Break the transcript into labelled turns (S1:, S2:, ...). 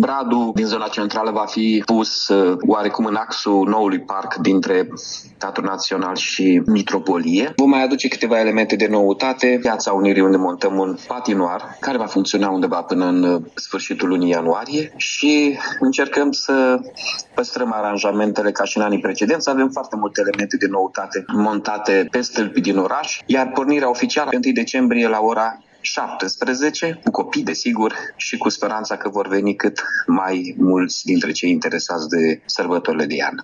S1: Bradul din zona centrală va fi pus oarecum în axul noului parc dintre Teatrul Național și Mitropolie. Vom mai aduce câteva elemente de noutate. Piața Unirii, unde montăm un patinoar care va funcționa undeva până în sfârșitul lunii ianuarie și încercăm să păstrăm aranjamentele ca și în anii precedenți. Avem foarte multe elemente de noutate montate pe stâlpi din oraș, iar pornirea oficială pe 1 decembrie la ora 17, cu copii, desigur, și cu speranța că vor veni cât mai mulți dintre cei interesați de sărbătorile de iarnă.